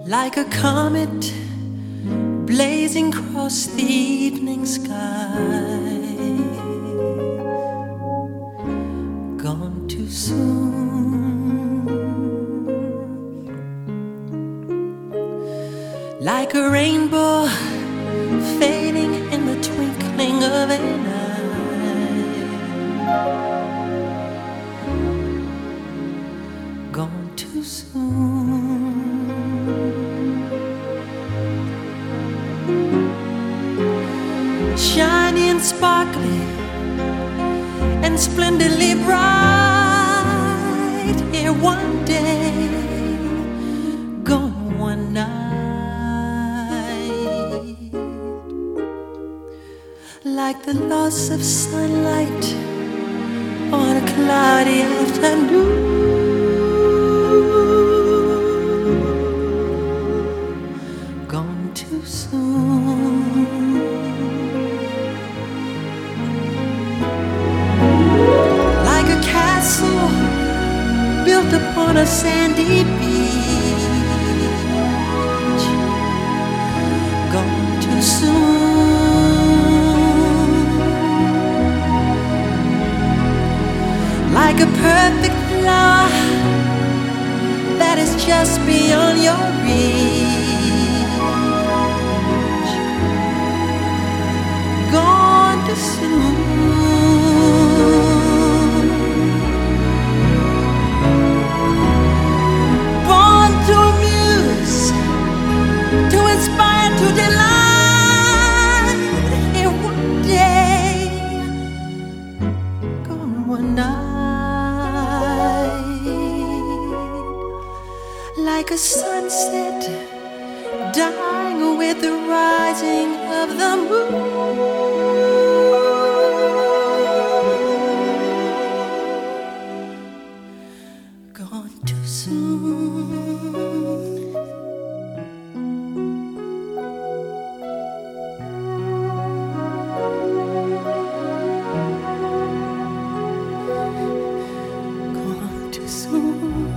like a comet blazing across the evening sky. Gone too soon, like a rainbow fading in the twinkling of an eye. Gone too soon. Shiny and sparkly and splendidly bright, here one day, gone one night. Like the loss of sunlight on a cloudy afternoon. Gone too soon. Like a castle built upon a sandy beach. Gone too soon. Like a perfect flower that is just beyond your reach. Gone too soon. Born to amuse, to inspire, to delight, here one day, gone one night. Like a sunset dying with the rising of the moon. Gone too soon. Gone too soon.